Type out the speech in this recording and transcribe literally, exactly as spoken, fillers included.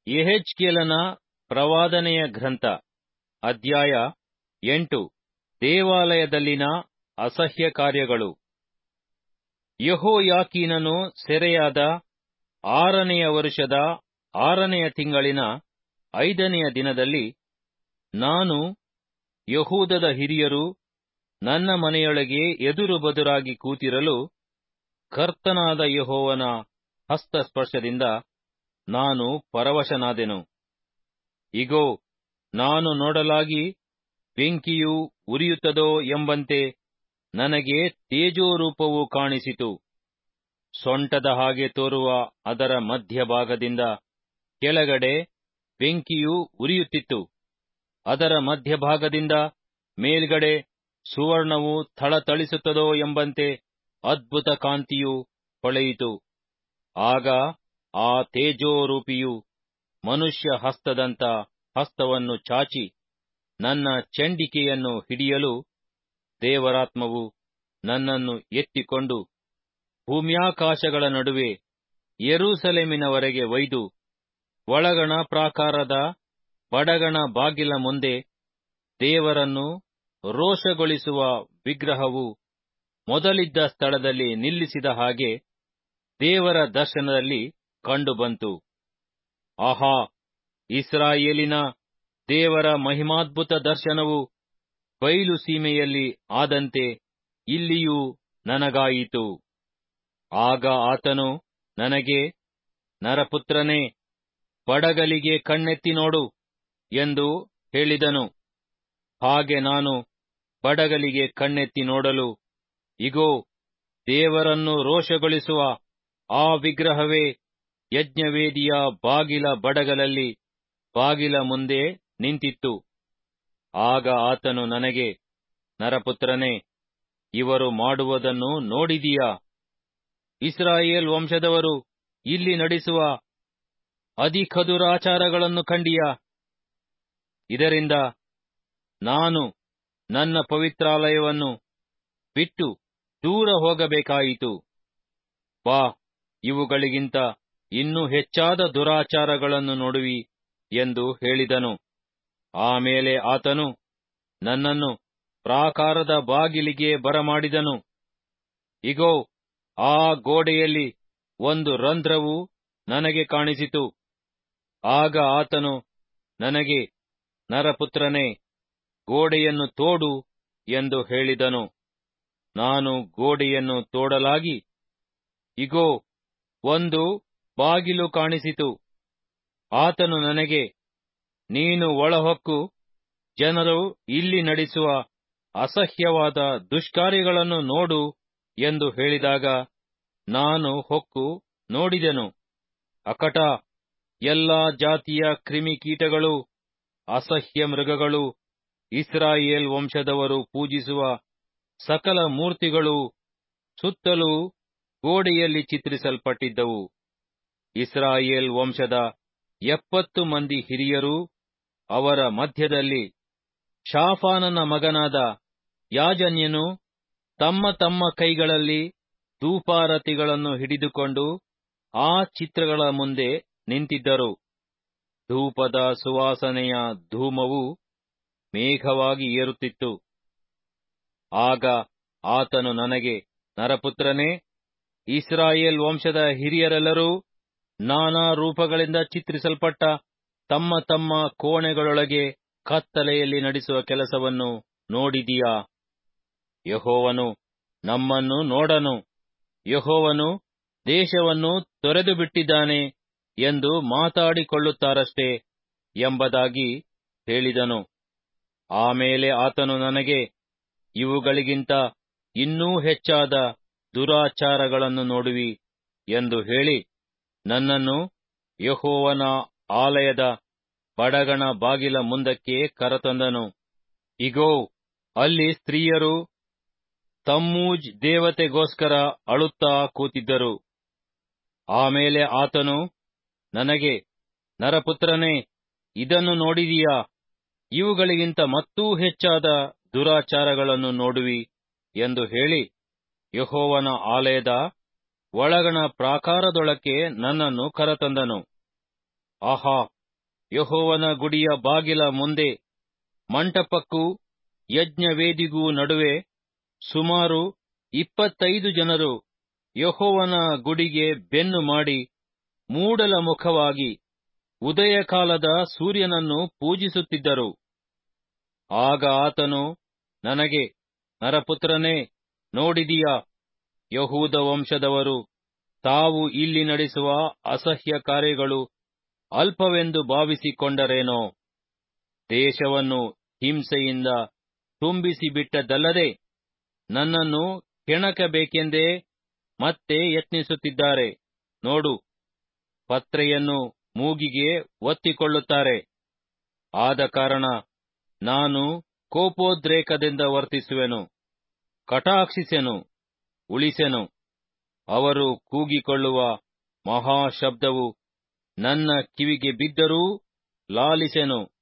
ಯೆಹೆಜ್ಕೇಲನ ಪ್ರವಾದನೆಯ ಗ್ರಂಥ, ಅಧ್ಯಾಯ ಎಂಟು. ದೇವಾಲಯದಲ್ಲಿನ ಅಸಹ್ಯ ಕಾರ್ಯಗಳು. ಯೆಹೋಯಾಕೀನನು ಸೆರೆಯಾದ ಆರನೆಯ ವರುಷದ ಆರನೆಯ ತಿಂಗಳಿನ ಐದನೆಯ ದಿನದಲ್ಲಿ ನಾನು ಯೆಹೂದದ ಹಿರಿಯರು ನನ್ನ ಮನೆಯೊಳಗೆ ಎದುರು ಬದುರಾಗಿ ಕೂತಿರಲು ಕರ್ತನಾದ ಯೆಹೋವನ ಹಸ್ತಸ್ಪರ್ಶದಿಂದ ನಾನು ಪರವಶನಾದೆನು. ಇಗೋ, ನಾನು ನೋಡಲಾಗಿ ಬೆಂಕಿಯು ಉರಿಯುತ್ತದೋ ಎಂಬಂತೆ ನನಗೆ ತೇಜೋರೂಪವು ಕಾಣಿಸಿತು. ಸೊಂಟದ ಹಾಗೆ ತೋರುವ ಅದರ ಮಧ್ಯಭಾಗದಿಂದ ಕೆಳಗಡೆ ಬೆಂಕಿಯು ಉರಿಯುತ್ತಿತ್ತು. ಅದರ ಮಧ್ಯಭಾಗದಿಂದ ಮೇಲ್ಗಡೆ ಸುವರ್ಣವು ಥಳಥಳಿಸುತ್ತದೋ ಎಂಬಂತೆ ಅದ್ಭುತ ಕಾಂತಿಯು ಹೊಳೆಯಿತು. ಆಗ ಆ ತೇಜೋರೂಪಿಯು ಮನುಷ್ಯ ಹಸ್ತದಂಥ ಹಸ್ತವನ್ನು ಚಾಚಿ ನನ್ನ ಚಂಡಿಕೆಯನ್ನು ಹಿಡಿಯಲು ದೇವರಾತ್ಮವು ನನ್ನನ್ನು ಎತ್ತಿಕೊಂಡು ಭೂಮ್ಯಾಕಾಶಗಳ ನಡುವೆ ಯೆರೂಸಲೇಮಿನವರೆಗೆ ಒಯ್ದು ಒಳಗಣ ಪ್ರಾಕಾರದ ಬಡಗಣ ಬಾಗಿಲ ಮುಂದೆ ದೇವರನ್ನು ರೋಷಗೊಳಿಸುವ ವಿಗ್ರಹವು ಮೊದಲಿದ್ದ ಸ್ಥಳದಲ್ಲಿ ನಿಲ್ಲಿಸಿದ ಹಾಗೆ ದೇವರ ದರ್ಶನದಲ್ಲಿ ಕಂಡುಬಂತು. ಆಹಾ, ಇಸ್ರಾಯೇಲಿನ ದೇವರ ಮಹಿಮಾದ್ಭುತ ದರ್ಶನವು ಬಯಲು ಸೀಮೆಯಲ್ಲಿ ಆದಂತೆ ಇಲ್ಲಿಯೂ ನನಗಾಯಿತು. ಆಗ ಆತನು ನನಗೆ, ನರಪುತ್ರನೇ, ಬಡಗಲಿಗೆ ಕಣ್ಣೆತ್ತಿ ನೋಡು ಎಂದು ಹೇಳಿದನು. ಹಾಗೆ ನಾನು ಬಡಗಲಿಗೆ ಕಣ್ಣೆತ್ತಿ ನೋಡಲು, ಇಗೋ, ದೇವರನ್ನು ರೋಷಗೊಳಿಸುವ ಆ ವಿಗ್ರಹವೇ ಯಜ್ಞವೇದಿಯ ಬಾಗಿಲ ಬಡಗಲಲ್ಲಿ ಬಾಗಿಲ ಮುಂದೆ ನಿಂತಿತ್ತು. ಆಗ ಆತನು ನನಗೆ, ನರಪುತ್ರನೇ, ಇವರು ಮಾಡುವುದನ್ನು ನೋಡಿದೀಯಾ? ಇಸ್ರಾಯೇಲ್ ವಂಶದವರು ಇಲ್ಲಿ ನಡೆಸುವ ಅಧಿಕದುರಾಚಾರಗಳನ್ನು ಕಂಡಿಯಾ? ಇದರಿಂದ ನಾನು ನನ್ನ ಪವಿತ್ರಾಲಯವನ್ನು ಬಿಟ್ಟು ದೂರ ಹೋಗಬೇಕಾಯಿತು. ಬಾ, ಇವುಗಳಿಗಿಂತ ಇನ್ನೂ ಹೆಚ್ಚಾದ ದುರಾಚಾರಗಳನ್ನು ನೋಡುವಿ ಎಂದು ಹೇಳಿದನು. ಆಮೇಲೆ ಆತನು ನನ್ನನ್ನು ಪ್ರಾಕಾರದ ಬಾಗಿಲಿಗೆ ಬರಮಾಡಿದನು. ಇಗೋ, ಆ ಗೋಡೆಯಲ್ಲಿ ಒಂದು ರಂಧ್ರವು ನನಗೆ ಕಾಣಿಸಿತು. ಆಗ ಆತನು ನನಗೆ, ನರಪುತ್ರನೇ, ಗೋಡೆಯನ್ನು ತೋಡು ಎಂದು ಹೇಳಿದನು. ನಾನು ಗೋಡೆಯನ್ನು ತೋಡಲಾಗಿ, ಇಗೋ, ಒಂದು ಬಾಗಿಲು ಕಾಣಿಸಿತು. ಆತನು ನನಗೆ, ನೀನು ಒಳಹೊಕ್ಕು ಜನರು ಇಲ್ಲಿ ನಡೆಸುವ ಅಸಹ್ಯವಾದ ದುಷ್ಕಾರ್ಯಗಳನ್ನು ನೋಡು ಎಂದು ಹೇಳಿದಾಗ ನಾನು ಹೊಕ್ಕು ನೋಡಿದೆನು. ಅಕಟ, ಎಲ್ಲಾ ಜಾತಿಯ ಕ್ರಿಮಿಕೀಟಗಳು, ಅಸಹ್ಯ ಮೃಗಗಳು, ಇಸ್ರಾಯೇಲ್ ವಂಶದವರು ಪೂಜಿಸುವ ಸಕಲ ಮೂರ್ತಿಗಳು ಸುತ್ತಲೂ ಗೋಡೆಯಲ್ಲಿ ಚಿತ್ರಿಸಲ್ಪಟ್ಟಿದ್ದವು. ಇಸ್ರಾಯೇಲ್ ವಂಶದ ಎಪ್ಪತ್ತು ಮಂದಿ ಹಿರಿಯರೂ ಅವರ ಮಧ್ಯದಲ್ಲಿ ಶಾಫಾನನ ಮಗನಾದ ಯಾಜನ್ಯನು ತಮ್ಮ ತಮ್ಮ ಕೈಗಳಲ್ಲಿ ಧೂಪಾರತಿಗಳನ್ನು ಹಿಡಿದುಕೊಂಡು ಆ ಚಿತ್ರಗಳ ಮುಂದೆ ನಿಂತಿದ್ದರು. ಧೂಪದ ಸುವಾಸನೆಯ ಧೂಮವು ಮೇಘವಾಗಿ ಏರುತ್ತಿತ್ತು. ಆಗ ಆತನು ನನಗೆ, ನರಪುತ್ರನೇ, ಇಸ್ರಾಯೇಲ್ ವಂಶದ ಹಿರಿಯರೆಲ್ಲರೂ ನಾನಾ ರೂಪಗಳಿಂದ ಚಿತ್ರಿಸಲ್ಪಟ್ಟ ತಮ್ಮ ತಮ್ಮ ಕೋಣೆಗಳೊಳಗೆ ಕತ್ತಲೆಯಲ್ಲಿ ನಡೆಸುವ ಕೆಲಸವನ್ನು ನೋಡಿದೀಯಾ? ಯೆಹೋವನು ನಮ್ಮನ್ನು ನೋಡನು, ಯೆಹೋವನು ದೇಶವನ್ನು ತೊರೆದು ಬಿಟ್ಟಿದ್ದಾನೆ ಎಂದು ಮಾತಾಡಿಕೊಳ್ಳುತ್ತಾರಷ್ಟೇ ಎಂಬುದಾಗಿ ಹೇಳಿದನು. ಆಮೇಲೆ ಆತನು ನನಗೆ, ಇವುಗಳಿಗಿಂತ ಇನ್ನೂ ಹೆಚ್ಚಾದ ದುರಾಚಾರಗಳನ್ನು ನೋಡುವಿ ಎಂದು ಹೇಳಿ ನನ್ನನ್ನು ಯೆಹೋವನ ಆಲಯದ ಬಡಗಣ ಬಾಗಿಲ ಮುಂದಕ್ಕೆ ಕರತಂದನು. ಇಗೋ, ಅಲ್ಲಿ ಸ್ತ್ರೀಯರು ತಮ್ಮೂಜ್ ದೇವತೆಗೋಸ್ಕರ ಅಳುತ್ತಾ ಕೂತಿದ್ದರು. ಆಮೇಲೆ ಆತನು ನನಗೆ, ನರಪುತ್ರನೇ, ಇದನ್ನು ನೋಡಿದೀಯಾ? ಇವುಗಳಿಗಿಂತ ಮತ್ತೂ ಹೆಚ್ಚಾದ ದುರಾಚಾರಗಳನ್ನು ನೋಡುವಿ ಎಂದು ಹೇಳಿ ಯೆಹೋವನ ಆಲಯದ ಒಳಗಣ ಪ್ರಾಕಾರದೊಳಕ್ಕೆ ನನ್ನನ್ನು ಕರತಂದನು. ಆಹಾ, ಯೆಹೋವನ ಗುಡಿಯ ಬಾಗಿಲ ಮುಂದೆ ಮಂಟಪಕ್ಕೂ ಯಜ್ಞವೇದಿಗೂ ನಡುವೆ ಸುಮಾರು ಇಪ್ಪತ್ತೈದು ಜನರು ಯೆಹೋವನ ಗುಡಿಗೆ ಬೆನ್ನು ಮಾಡಿ ಮೂಡಲ ಮುಖವಾಗಿ ಉದಯಕಾಲದ ಸೂರ್ಯನನ್ನು ಪೂಜಿಸುತ್ತಿದ್ದರು. ಆಗ ಆತನು ನನಗೆ, ನರಪುತ್ರನೇ, ನೋಡಿದಿಯಾ? ಯಹೂದ ವಂಶದವರು ತಾವು ಇಲ್ಲಿ ನಡೆಸುವ ಅಸಹ್ಯ ಕಾರ್ಯಗಳು ಅಲ್ಪವೆಂದು ಭಾವಿಸಿಕೊಂಡರೇನೋ? ದೇಶವನ್ನು ಹಿಂಸೆಯಿಂದ ತುಂಬಿಸಿಬಿಟ್ಟದ್ದಲ್ಲದೆ ನನ್ನನ್ನು ಕೆಣಕಬೇಕೆಂದೇ ಮತ್ತೆ ಯತ್ನಿಸುತ್ತಿದ್ದಾರೆ. ನೋಡು, ಪತ್ರೆಯನ್ನು ಮೂಗಿಗೆ ಒತ್ತಿಕೊಳ್ಳುತ್ತಾರೆ. ಆದ ಕಾರಣ ನಾನು ಕೋಪೋದ್ರೇಕದಿಂದ ವರ್ತಿಸುವೆನು, ಕಟಾಕ್ಷಿಸೆನು, ಉಳಿಸೆನು. ಅವರು ಕೂಗಿಕೊಳ್ಳುವ ಮಹಾಶಬ್ದವು ನನ್ನ ಕಿವಿಗೆ ಬಿದ್ದರೂ ಲಾಲಿಸೆನು.